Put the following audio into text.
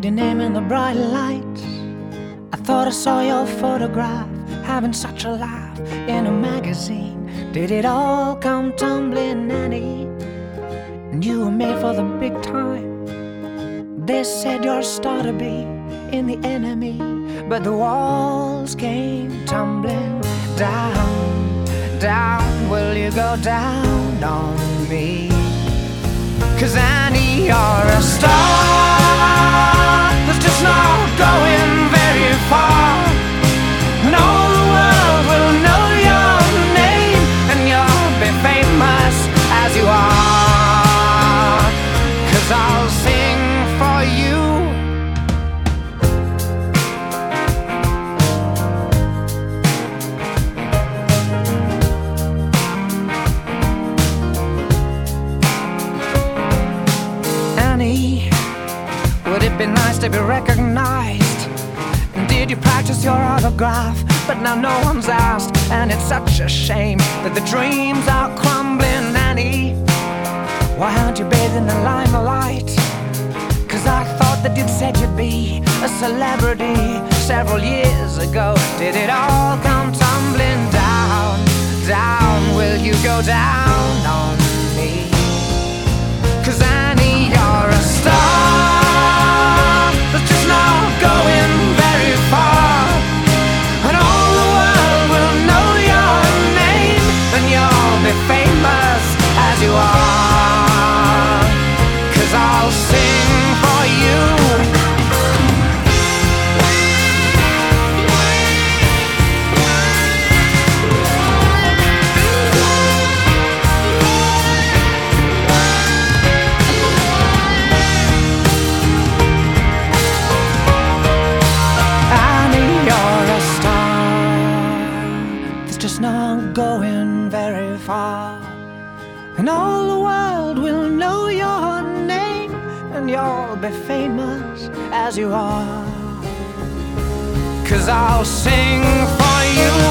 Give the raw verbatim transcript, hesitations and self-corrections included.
your name in the bright lights. I thought I saw your photograph, having such a laugh in a magazine. Did it all come tumbling, Annie? And you were made for the big time. They said you're a star to be in the enemy, but the walls came tumbling down, down. Will you go down on me? 'Cause Annie, you're a star that's just not going very far, and all the world will know your name, and you'll be famous as you are. 'Cause I'll sing for you. Annie, would it be nice to be recognized? And did you practice your autograph? But now no one's asked, and it's such a shame that the dreams are crumbling. Annie, why aren't you bathed in the limelight? 'Cause I thought that you'd said you'd be a celebrity several years ago. Did it all come tumbling down, down? Will you go down on me? 'Cause Annie, you're a star that's just not going very far, and all the world will know your name, and you'll be famous as you are. 'Cause I'll sing for you. Just not going very far, and all the world will know your name, and you'll be famous as you are. 'Cause I'll sing for you.